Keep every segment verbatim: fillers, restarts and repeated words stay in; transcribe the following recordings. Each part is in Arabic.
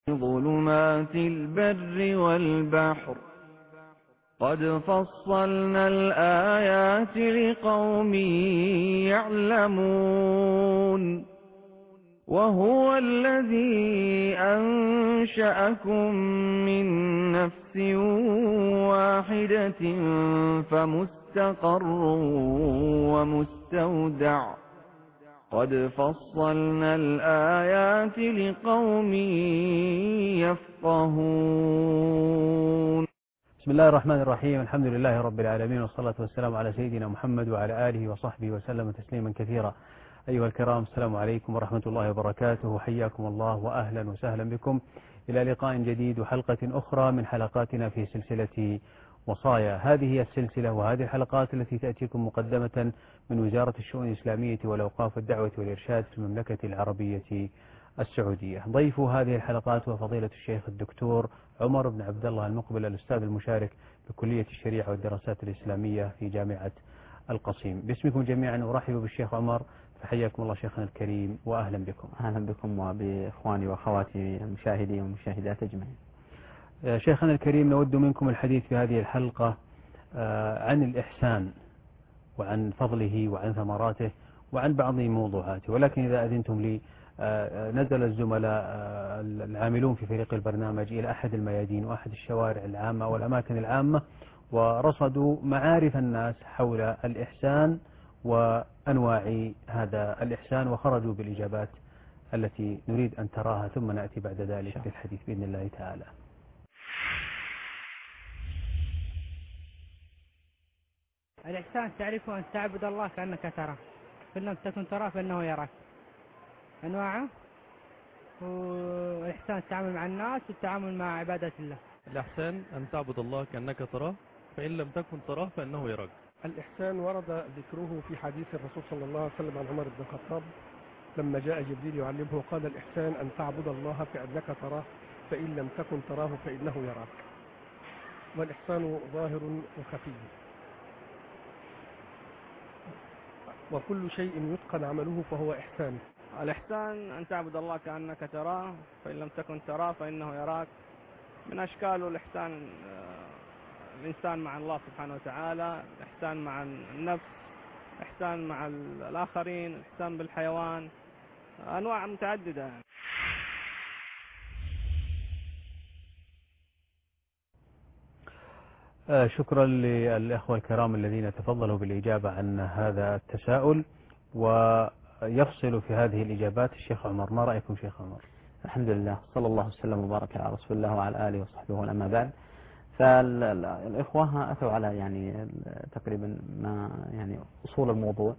ظلمات البر والبحر قد فصلنا الآيات لقوم يعلمون وهو الذي أنشأكم من نفس واحدة فمستقر ومستودع قد فصلنا الآيات لقوم يفقهون. بسم الله الرحمن الرحيم. الحمد لله رب العالمين، والصلاة والسلام على سيدنا محمد وعلى آله وصحبه وسلم تسليما كثيرا. أيها الكرام، السلام عليكم ورحمة الله وبركاته، حياكم الله وأهلا وسهلا بكم إلى لقاء جديد وحلقة أخرى من حلقاتنا في سلسلة وصايا. هذه هي السلسلة وهذه الحلقات التي تأتيكم مقدمة من وزارة الشؤون الإسلامية والأوقاف والدعوة والإرشاد في المملكة العربية السعودية. ضيف هذه الحلقات وفضيلة الشيخ الدكتور عمر بن عبد الله المقبل، الأستاذ المشارك بكلية الشريعة والدراسات الإسلامية في جامعة القصيم. باسمكم جميعا أرحب بالشيخ عمر، فحياكم الله شيخنا الكريم وأهلا بكم. أهلا بكم وبإخواني وأخواتي المشاهدين والمشاهدات أجمعين. شيخنا الكريم، نود منكم الحديث في هذه الحلقة عن الإحسان وعن فضله وعن ثمراته وعن بعض موضوعاته، ولكن إذا أذنتم لي نزل الزملاء العاملون في فريق البرنامج إلى أحد الميادين وأحد الشوارع العامة والأماكن العامة، ورصدوا معارف الناس حول الإحسان وأنواع هذا الإحسان، وخرجوا بالإجابات التي نريد أن تراها، ثم نأتي بعد ذلك للحديث بإذن الله تعالى. الإحسان تعرفه أن تعبد الله كأنك تراه، فإن لم تكن تراه فإنه يراك. أنواعه والإحسان التعامل مع الناس والتعامل مع عبادة الله. الإحسان أن تعبد الله كأنك تراه، فإن لم تكن تراه فإنه يراك. الإحسان ورد ذكره في حديث الرسول صلى الله عليه وسلم عن عمر بن الخطاب لما جاء جبريل يعلمه، قال الإحسان أن تعبد الله كأنك تراه، فإن لم تكن تراه فإنه يراك. والإحسان ظاهر وخفي، وكل شيء يتقن عمله فهو إحسان. الإحسان أن تعبد الله كأنك تراه، فإن لم تكن تراه فإنه يراك. من أشكال الإحسان الإنسان مع الله سبحانه وتعالى، إحسان مع النفس، إحسان مع الآخرين، إحسان بالحيوان، أنواع متعددة. شكرا للأخوة الكرام الذين تفضلوا بالإجابة عن هذا التساؤل. ويفصل في هذه الإجابات الشيخ عمر. ما رأيكم شيخ عمر؟ الحمد لله، صلى الله وسلم وبارك على رسول الله وعلى آله وصحبه والأما بعد. فالإخوة أتوا على يعني تقريبا ما يعني أصول الموضوع،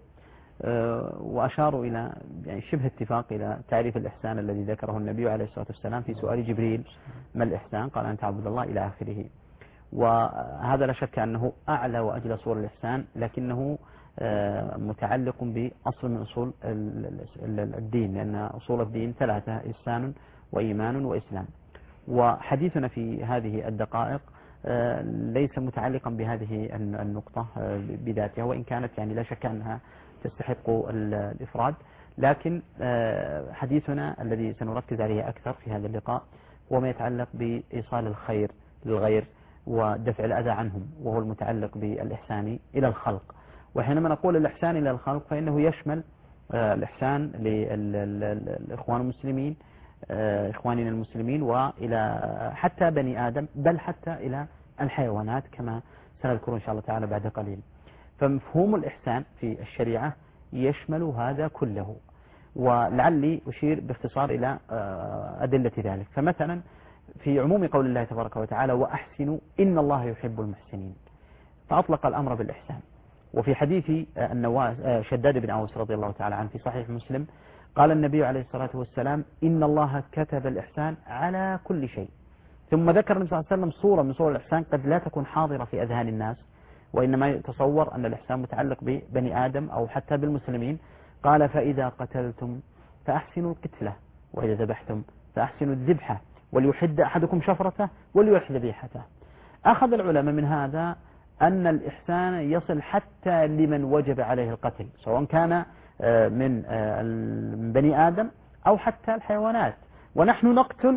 وأشاروا إلى يعني شبه اتفاق إلى تعريف الإحسان الذي ذكره النبي عليه الصلاة والسلام في سؤال جبريل ما الإحسان؟ قال أن تعبد الله إلى آخره. وهذا لا شك أنه أعلى وأجلى صور الإحسان، لكنه متعلق بأصل من أصول الدين، لأن أصول الدين ثلاثة: إحسان وإيمان وإسلام. وحديثنا في هذه الدقائق ليس متعلقا بهذه النقطة بذاتها، وإن كانت يعني لا شك أنها تستحق الإفراد، لكن حديثنا الذي سنركز عليه أكثر في هذا اللقاء هو ما يتعلق بإيصال الخير للغير ودفع الأذى عنهم، وهو المتعلق بالإحسان إلى الخلق. وحينما نقول الإحسان إلى الخلق فإنه يشمل الإحسان للإخوان المسلمين، إخواننا المسلمين، وإلى حتى بني آدم، بل حتى إلى الحيوانات كما سنذكر إن شاء الله تعالى بعد قليل. فمفهوم الإحسان في الشريعة يشمل هذا كله، ولعلي أشير باختصار إلى أدلة ذلك. فمثلا في عموم قول الله تبارك وتعالى: وأحسنوا إن الله يحب المحسنين، فأطلق الأمر بالإحسان. وفي حديث النواس شداد بن أوس رضي الله تعالى عنه في صحيح مسلم قال النبي عليه الصلاة والسلام: إن الله كتب الإحسان على كل شيء. ثم ذكر النبي صلى الله عليه وسلم صورة من صور الإحسان قد لا تكون حاضرة في أذهان الناس، وإنما يتصور أن الإحسان متعلق ببني آدم أو حتى بالمسلمين. قال: فإذا قتلتم فأحسنوا القتلة، وإذا ذبحتم فأحسنوا الذبحة، وليحد أحدكم شفرته وليحد ذبيحته. أخذ العلماء من هذا أن الإحسان يصل حتى لمن وجب عليه القتل، سواء كان من بني آدم أو حتى الحيوانات. ونحن نقتل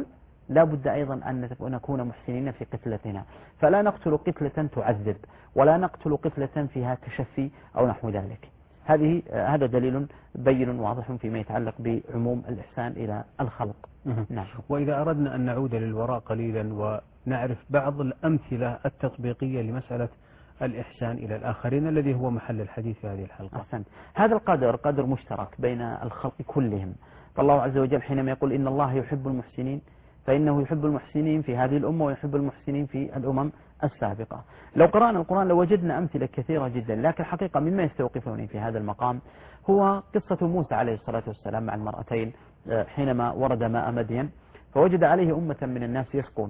لا بد أيضا أن نكون محسنين في قتلتنا، فلا نقتل قتلة تعذب، ولا نقتل قتلة فيها تشفي أو نحو ذلك. هذه هذا دليل بين واضح فيما يتعلق بعموم الإحسان إلى الخلق. نعم. وإذا أردنا أن نعود للوراء قليلا ونعرف بعض الأمثلة التطبيقية لمسألة الإحسان إلى الآخرين الذي هو محل الحديث في هذه الحلقة. أحسنت. هذا القدر قدر مشترك بين الخلق كلهم، فالله عز وجل حينما يقول إن الله يحب المحسنين فإنه يحب المحسنين في هذه الأمة ويحب المحسنين في الأمم السابقة. لو قرأنا القرآن لوجدنا أمثلة كثيرة جدا، لكن الحقيقة مما يستوقفني في هذا المقام هو قصة موسى عليه الصلاة والسلام مع المرأتين حينما ورد ماء مدين فوجد عليه أمة من الناس يسقون،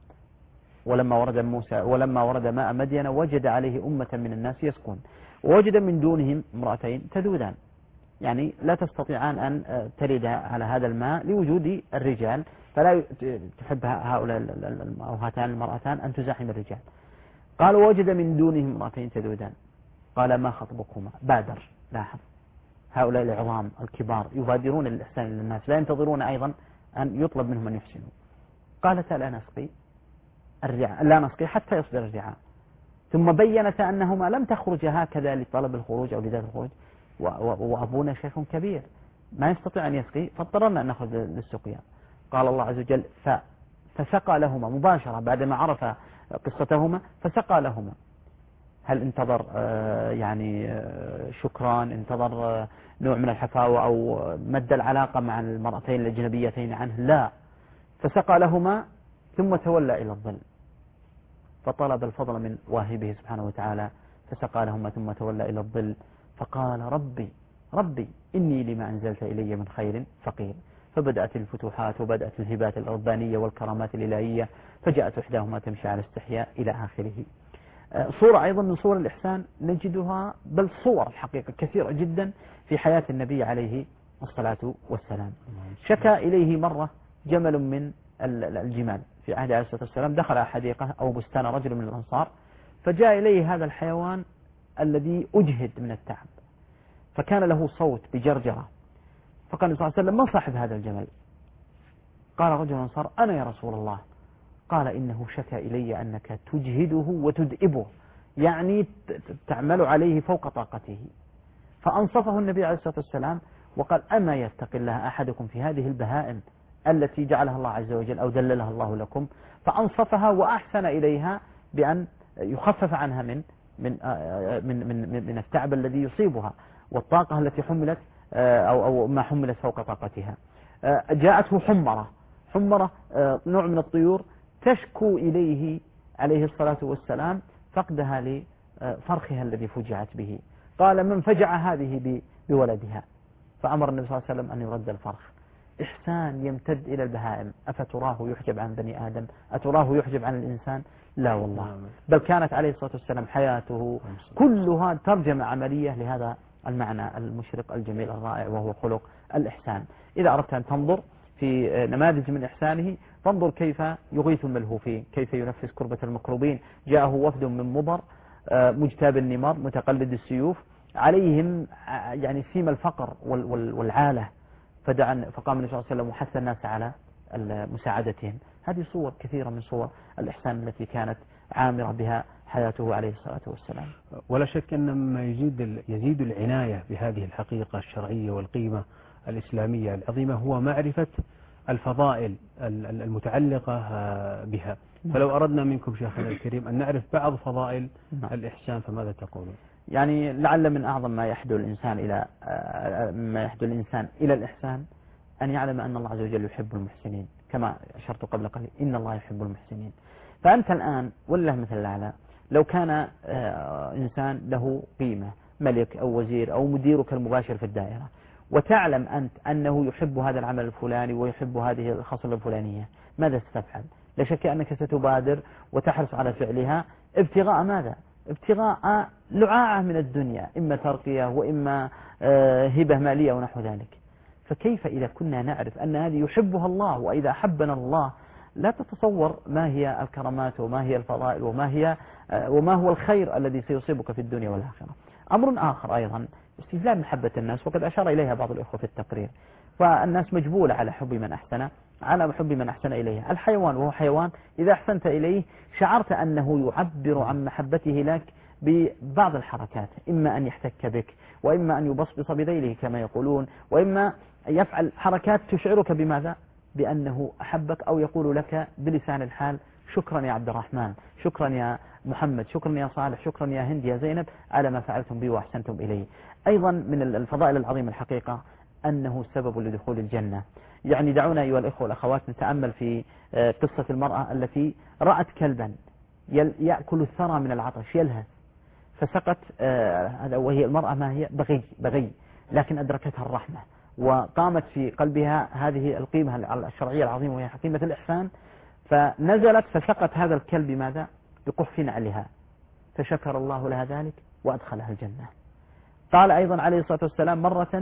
ولما ورد موسى ولما ورد ماء مدين وجد عليه أمة من الناس يسقون، ووجد من دونهم امرأتين تذودان، يعني لا تستطيعان أن ترد على هذا الماء لوجود الرجال، فلا تحب هؤلاء أو هاتان المرأتان أن تزاحم الرجال. قال وجد من دونهم امرأتين تذودان، قال ما خطبكما؟ بادر، لاحظ هؤلاء العظام الكبار يبادرون للإحسان للناس، لا ينتظرون أيضا أن يطلب منهم أن يحسنوا. قالتا لا نسقي الرعاء لا نسقي حتى يصدر الرعاء، ثم بينت أنهما لم تخرج هكذا لطلب الخروج أو لذات الخروج، وأبونا شيخ كبير ما يستطيع أن يسقي فاضطررنا أن نخرج للسقيا. قال الله عز وجل فسقى لهما مباشرة بعدما عرف قصتهما، فسقى لهما. هل انتظر يعني شكران، انتظر نوع من الحفاوة أو مد العلاقة مع المرأتين الأجنبيتين عنه؟ لا، فسقى لهما ثم تولى إلى الظل فطلب الفضل من واهبه سبحانه وتعالى، فسقى لهما ثم تولى إلى الظل فقال ربي ربي إني لما أنزلت إلي من خير فقير. فبدأت الفتوحات وبدأت الهبات الربانية والكرامات الإلهية، فجاءت إحداهما تمشي على استحياء إلى آخره. صورة أيضا من صور الإحسان نجدها، بل صور الحقيقة كثيرة جدا في حياة النبي عليه الصلاة والسلام. شكى إليه مرة جمل من الجمال في عهد عليه الصلاة والسلام، دخل حديقة أو بستان رجل من الأنصار، فجاء إليه هذا الحيوان الذي أجهد من التعب، فكان له صوت بجرجرة، فقال صلى الله عليه وسلم من صاحب هذا الجمل؟ قال رجل الأنصار أنا يا رسول الله. قال إنه شكى إلي أنك تجهده وتدئبه، يعني تعمل عليه فوق طاقته. فأنصفه النبي عليه الصلاة والسلام وقال أما يتقي الله أحدكم في هذه البهائم التي جعلها الله عز وجل أو دللها الله لكم، فأنصفها وأحسن إليها بأن يخفف عنها من من من من, من التعب الذي يصيبها والطاقة التي حملت أو أو ما حملت فوق طاقتها. جاءته حمرة حمرة نوع من الطيور تشكو إليه عليه الصلاة والسلام فقدها لفرخها الذي فجعت به. قال من فجع هذه بولدها؟ فأمر النبي صلى الله عليه وسلم أن يرد الفرخ. إحسان يمتد إلى البهائم. أفتراه يحجب عن بني آدم؟ أتراه يحجب عن الإنسان؟ لا والله، بل كانت عليه الصلاة والسلام حياته كلها ترجمة عملية لهذا المعنى المشرق الجميل الرائع، وهو خلق الإحسان. إذا أردت أن تنظر في نماذج من إحسانه فانظر كيف يغيث الملهوفين، كيف ينفس كربة المكروبين. جاءه وفد من مضر مجتاب النمر متقلد السيوف، عليهم يعني سيم الفقر والعالة، فدعا فقام النبي صلى الله عليه وسلم وحث الناس على مساعدتهم. هذه صور كثيرة من صور الإحسان التي كانت عامرة بها حياته عليه الصلاة والسلام. ولا شك أن ما يزيد يزيد العناية بهذه الحقيقة الشرعية والقيمة الإسلامية العظيمة هو معرفة الفضائل المتعلقة بها. فلو أردنا منكم شيخنا الكريم أن نعرف بعض فضائل الإحسان فماذا تقولون؟ يعني لعل من أعظم ما يحدو الإنسان إلى ما يحدو الإنسان إلى الإحسان أن يعلم أن الله عز وجل يحب المحسنين، كما أشرت قبل قليل إن الله يحب المحسنين. فأنت الآن والله مثل الأعلى لو كان إنسان له قيمة، ملك أو وزير أو مديرك المباشر في الدائرة، وتعلم أنت أنه يحب هذا العمل الفلاني ويحب هذه الخصلة الفلانية، ماذا ستفعل؟ لا شك أنك ستبادر وتحرص على فعلها ابتغاء ماذا؟ ابتغاء لعاعة من الدنيا، إما ترقية وإما هبة مالية ونحو ذلك. فكيف إذا كنا نعرف أن هذه يحبها الله، وإذا أحبنا الله لا تتصور ما هي الكرامات وما هي الفضائل وما هي وما هو الخير الذي سيصيبك في الدنيا والآخرة. أمر آخر أيضا استجلاب محبة الناس، وقد أشار إليها بعض الإخوة في التقرير. فالناس مجبولة على حب من أحسن على حب من أحسن إليه. الحيوان وهو حيوان إذا أحسنت إليه شعرت أنه يعبر عن محبته لك ببعض الحركات، إما أن يحتك بك، وإما أن يبصبص بذيله كما يقولون، وإما يفعل حركات تشعرك بماذا؟ بأنه أحبك، أو يقول لك بلسان الحال شكرا يا عبد الرحمن، شكرا يا محمد، شكرا يا صالح، شكرا يا هند، يا زينب على ما فعلتم بي وأحسنتم إلي. أيضا من الفضائل العظيمة الحقيقة أنه سبب لدخول الجنة. يعني دعونا أيها الإخوة والأخوات نتأمل في قصة المرأة التي رأت كلبا يأكل الثرى من العطش يلهث فسقت، هذا وهي المرأة ما هي بغي بغي لكن أدركتها الرحمة وقامت في قلبها هذه القيمة الشرعية العظيمة وهي قيمة الإحسان، فنزلت فسقت هذا الكلب ماذا؟ بقف نعلها، فشكر الله لها ذلك وأدخلها الجنة. قال أيضا عليه الصلاة والسلام مرة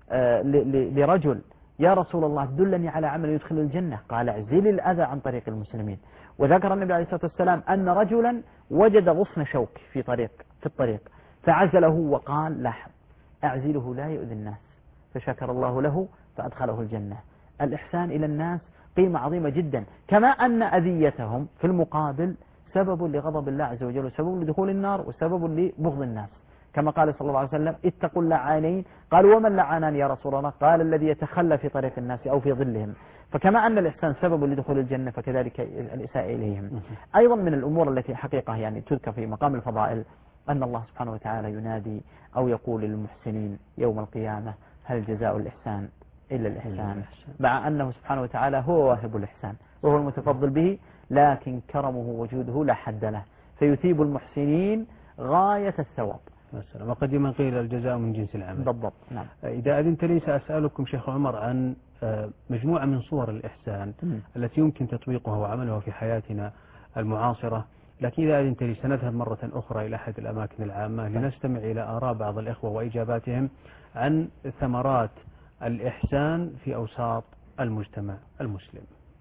لرجل يا رسول الله دلني على عمل يدخل الجنة، قال اعزل الأذى عن طريق المسلمين. وذكر النبي عليه الصلاة والسلام أن رجلا وجد غصن شوك في طريق في الطريق فعزله وقال لاحظ أعزله لا يؤذي الناس، فشكر الله له فأدخله الجنة. الإحسان إلى الناس قيمة عظيمة جدا، كما أن أذيتهم في المقابل سبب لغضب الله عز وجل وسبب لدخول النار وسبب لبغض الناس، كما قال صلى الله عليه وسلم اتقوا اللعانين، قالوا ومن لعانان يا رسول الله؟ قال الذي يتخلى في طريق الناس أو في ظلهم. فكما أن الإحسان سبب لدخول الجنة فكذلك الإساءة إليهم. أيضا من الأمور التي حقيقة يعني تذكر في مقام الفضائل أن الله سبحانه وتعالى ينادي أو يقول للمحسنين يوم القيامة هل جزاء الإحسان إلا الإحسان، مع أنه سبحانه وتعالى هو واهب الإحسان وهو المتفضل به، لكن كرمه وجوده لا حد له فيثيب المحسنين غاية الثواب. وقد من قيل الجزاء من جنس العمل. بالضبط. نعم. إذا أذنت لي سأسألكم شيخ عمر عن مجموعة من صور الإحسان م. التي يمكن تطبيقها وعملها في حياتنا المعاصرة، لكن إذا أذنت لي سنذهب مرة أخرى إلى أحد الأماكن العامة لنستمع إلى آراء بعض الإخوة وإجاباتهم عن ثمرات الإحسان في أوساط المجتمع المسلم.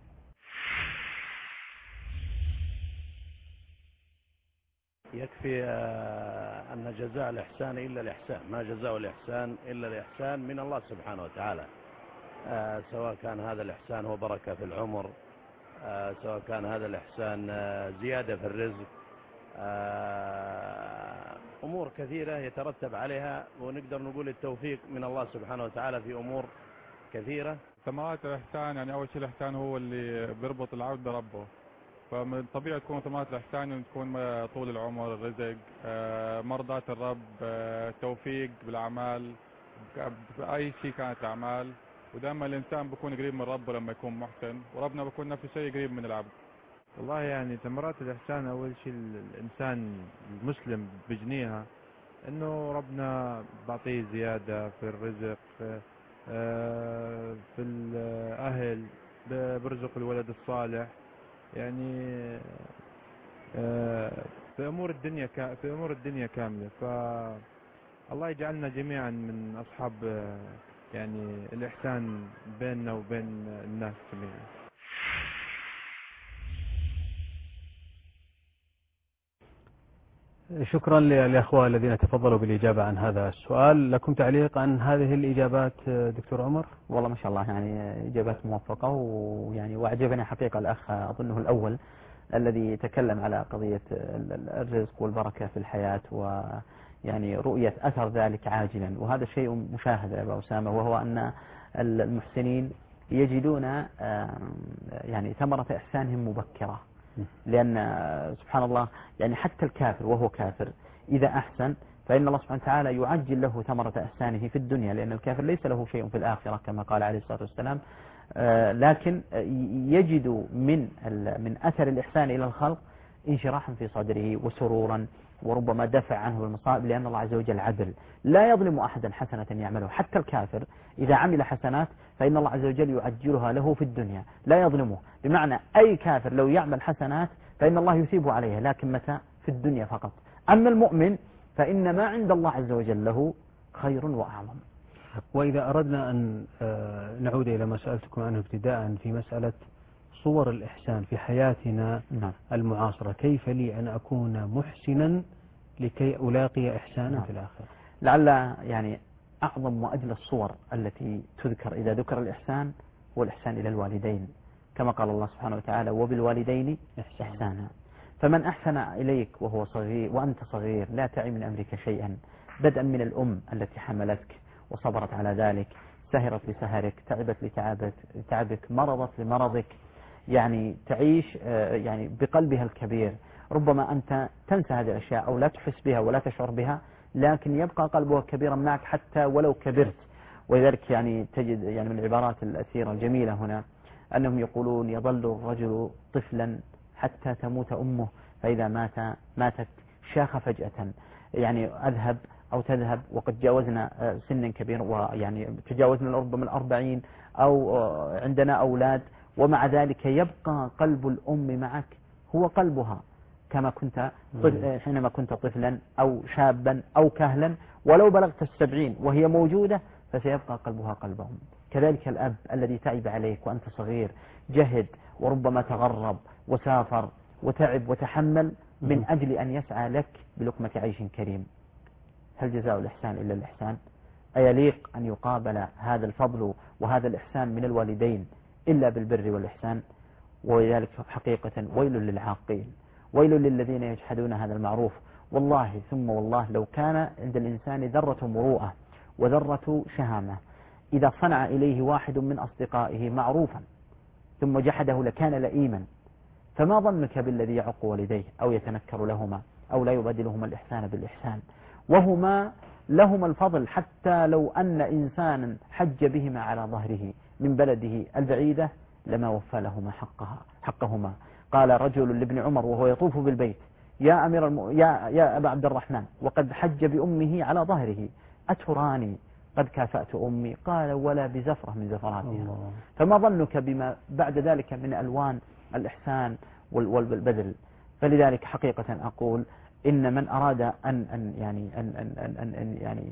يكفي أن جزاء الإحسان إلا الإحسان، ما جزاء الإحسان إلا الإحسان من الله سبحانه وتعالى، سواء كان هذا الإحسان هو بركة في العمر، سواء كان هذا الإحسان زيادة في الرزق، أمور كثيرة يترتب عليها، ونقدر نقول التوفيق من الله سبحانه وتعالى في أمور كثيرة. ثمرات الإحسان يعني أول شيء الإحسان هو اللي بيربط العبد بربه، فمن الطبيعي تكون ثمرات الإحسان تكون طول العمر، الرزق، مرضاة الرب، توفيق بالأعمال، بأي شيء كانت أعمال، ودائما الإنسان بيكون قريب من ربه لما يكون محسن، وربنا بيكون نفس الشيء قريب من العبد. والله يعني ثمرات الإحسان أول شيء الإنسان المسلم بجنيها إنه ربنا بعطيه زيادة في الرزق، في الأهل، برزق الولد الصالح، يعني في أمور الدنيا في أمور الدنيا كاملة. فالله يجعلنا جميعا من أصحاب يعني الإحسان بيننا وبين الناس جميعا. شكرا للأخوة الذين تفضلوا بالإجابة عن هذا السؤال. لكم تعليق عن هذه الإجابات دكتور عمر؟ والله ما شاء الله يعني إجابات موفقة، ويعني وأعجبني حقيقة الأخ أظنه الأول الذي تكلم على قضية الرزق والبركة في الحياة ويعني رؤية أثر ذلك عاجلا، وهذا شيء مشاهد يا أبا أسامة، وهو أن المحسنين يجدون يعني ثمرة إحسانهم مبكرة، لأن سبحان الله يعني حتى الكافر وهو كافر إذا أحسن فإن الله سبحانه وتعالى يعجل له ثمرة إحسانه في الدنيا، لأن الكافر ليس له شيء في الآخرة كما قال عليه الصلاة والسلام، لكن يجد من من أثر الإحسان إلى الخلق انشراحا في صدره وسرورا، وربما دفع عنه المصائب، لأن الله عز وجل عدل لا يظلم أحدا حسنة يعمله. حتى الكافر إذا عمل حسنات فإن الله عز وجل يعجلها له في الدنيا لا يظلمه، بمعنى أي كافر لو يعمل حسنات فإن الله يثيبه عليها، لكن متى؟ في الدنيا فقط. أما المؤمن فإن ما عند الله عز وجل له خير وأعظم. وإذا أردنا أن نعود إلى ما سألتكم عنه ابتداء في مسألة صور الإحسان في حياتنا نعم. المعاصرة، كيف لي أن أكون محسنا لكي ألاقي إحسانا نعم. في الآخرة؟ لعل يعني أعظم وأجل الصور التي تذكر إذا ذكر الإحسان هو الإحسان إلى الوالدين، كما قال الله سبحانه وتعالى وبالوالدين إحسانا. فمن أحسن إليك وهو صغير وأنت صغير لا تعي من أمرك شيئا، بدءا من الأم التي حملتك وصبرت على ذلك، سهرت لسهرك، تعبت لتعبك، مرضت لمرضك، يعني تعيش يعني بقلبها الكبير. ربما أنت تنسى هذه الأشياء أو لا تحس بها ولا تشعر بها، لكن يبقى قلبها كبيرا معك حتى ولو كبرت. ولذلك يعني تجد يعني من العبارات الأثيرة الجميلة هنا أنهم يقولون يظل الرجل طفلا حتى تموت أمه، فإذا مات ماتت شاخ فجأة. يعني أذهب أو تذهب وقد جاوزنا سنا كبير، ويعني تجاوزنا ربما الأربعين أو عندنا أولاد، ومع ذلك يبقى قلب الأم معك هو قلبها كما كنت حينما كنت طفلا أو شابا أو كهلا، ولو بلغت السبعين وهي موجودة فسيبقى قلبها قلبهم. كذلك الأب الذي تعب عليك وأنت صغير، جهد وربما تغرب وسافر وتعب وتحمل من أجل أن يسعى لك بلقمة عيش كريم. هل جزاء الإحسان إلا الإحسان؟ أيليق أن يقابل هذا الفضل وهذا الإحسان من الوالدين إلا بالبر والإحسان؟ ولذلك حقيقة ويل للعاقين، ويل للذين يجحدون هذا المعروف. والله ثم والله لو كان عند الإنسان ذرة مروءة وذرة شهامة، إذا صنع إليه واحد من أصدقائه معروفا ثم جحده لكان لئيما، فما ظنك بالذي يعق والديه أو يتنكر لهما أو لا يبادلهما الإحسان بالإحسان، وهما لهما الفضل. حتى لو أن إنسانا حج بهما على ظهره من بلده البعيدة لما وفى لهما حقها حقهما. قال رجل لابن عمر وهو يطوف بالبيت: يا أمير الم... يا... يا أبا عبد الرحمن، وقد حج بأمه على ظهره، أتراني قد كافأت أمي؟ قال: ولا بزفرة من زفراتها. فما ظنك بما بعد ذلك من ألوان الإحسان والبذل. فلذلك حقيقة أقول إن من أراد أن أن يعني أن أن أن, أن يعني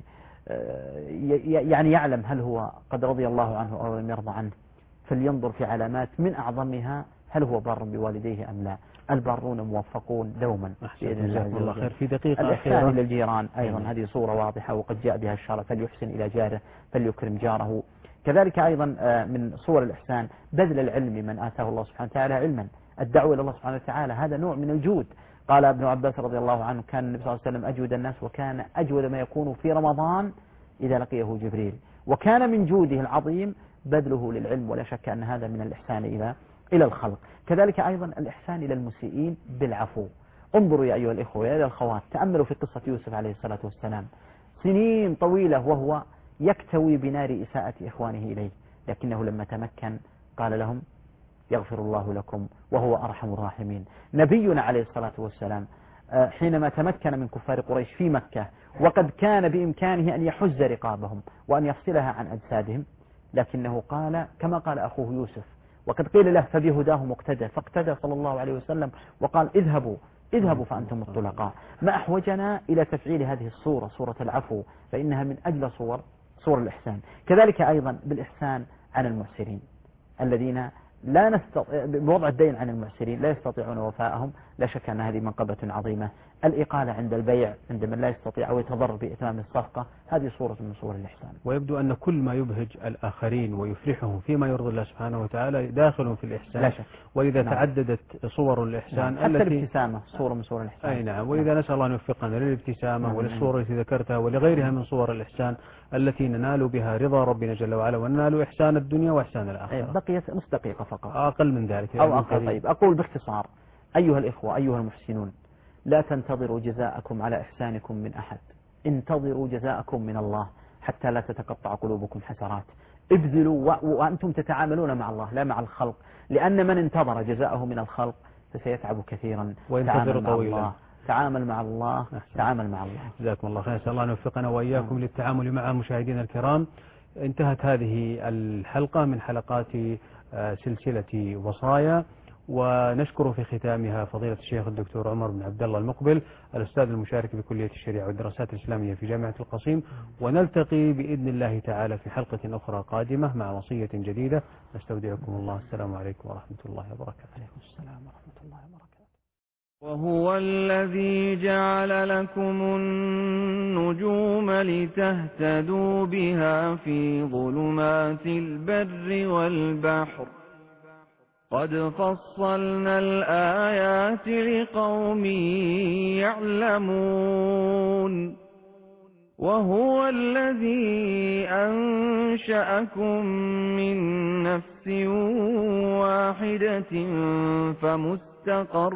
يعني يعلم هل هو قد رضي الله عنه أو لم يرضى عنه، فلينظر في علامات من أعظمها هل هو بار بوالديه أم لا. البارون موفقون دوما بإذن الله عز وجل. في دقيقة الإحسان إلى الجيران أيضا هذه صورة واضحة وقد جاء بها الشرع: فليحسن إلى جاره فليكرم جاره. كذلك أيضا من صور الإحسان بذل العلم من آتاه الله سبحانه وتعالى علما، الدعوة إلى الله سبحانه وتعالى، هذا نوع من الجود. قال ابن عباس رضي الله عنه: كان النبي صلى الله عليه وسلم أجود الناس، وكان أجود ما يكون في رمضان إذا لقيه جبريل، وكان من جوده العظيم بذله للعلم، ولا شك أن هذا من الإحسان إلى إلى الخلق. كذلك أيضا الإحسان إلى المسيئين بالعفو. انظروا يا أيها الإخوة يا الأخوات، تأملوا في قصة يوسف عليه الصلاة والسلام، سنين طويلة وهو يكتوي بنار إساءة إخوانه إليه، لكنه لما تمكن قال لهم: يغفر الله لكم وهو أرحم الراحمين. نبينا عليه الصلاة والسلام حينما تمكن من كفار قريش في مكة، وقد كان بإمكانه أن يحز رقابهم وأن يفصلها عن أجسادهم، لكنه قال كما قال أخوه يوسف، وقد قيل له: فبهداه مقتدى، فاقتدى صلى الله عليه وسلم وقال: اذهبوا اذهبوا فأنتم الطلقاء. ما أحوجنا إلى تفعيل هذه الصورة، صورة العفو، فإنها من أجل صور صور الإحسان. كذلك أيضا بالإحسان عن المعسرين الذين لا نستطيع بوضع الدين عن المعسرين، لا يستطيعون وفاءهم، لا شك أن هذه منقبة عظيمة. الإقالة عند البيع عند من لا يستطيع أو يتضرر بإتمام الصفقة، هذه صورة من صور الإحسان. ويبدو أن كل ما يبهج الآخرين ويفرحهم فيما يرضي الله سبحانه وتعالى داخل في الإحسان، لا شك. ولذا نعم. تعددت صور الإحسان، نعم. التي حتى الابتسامة صورة من صور الإحسان. أي نعم. ولذا نسأل الله أن يوفقنا للابتسامة نعم. وللصور التي ذكرتها ولغيرها من صور الإحسان التي ننال بها رضا ربنا جل وعلا، وننال إحسان الدنيا وإحسان الآخرة. بقيت نص دقيقة فقط، أقل من ذلك أو أقل. طيب أقول باختصار: أيها الإخوة أيها المحسنون، لا تنتظروا جزاءكم على إحسانكم من أحد، انتظروا جزاءكم من الله حتى لا تتقطع قلوبكم حسرات. ابذلوا وأنتم تتعاملون مع الله لا مع الخلق، لأن من انتظر جزاءه من الخلق فسيتعب كثيرا. وينتظر طويلا. تعامل مع الله، تعامل مع الله. جزاكم الله خير. نسأل الله أن يوفقنا وإياكم للتعامل مع مشاهدينا الكرام. انتهت هذه الحلقة من حلقات سلسلة وصايا، ونشكر في ختامها فضيلة الشيخ الدكتور عمر بن عبد الله المقبل، الأستاذ المشارك بكلية الشريعة والدراسات الإسلامية في جامعة القصيم. ونلتقي بإذن الله تعالى في حلقة أخرى قادمة مع وصية جديدة. نستودعكم الله. السلام عليكم ورحمة الله وبركاته. عليكم السلام ورحمة الله وبركاته. وهو الذي جعل لكم النجوم لتهتدوا بها في ظلمات البر والبحر، قد فصلنا الآيات لقوم يعلمون وهو الذي أنشأكم من نفس واحدة فمستقر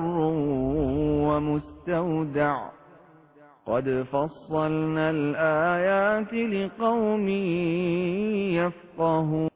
ومستودع قد فصلنا الآيات لقوم يفقهون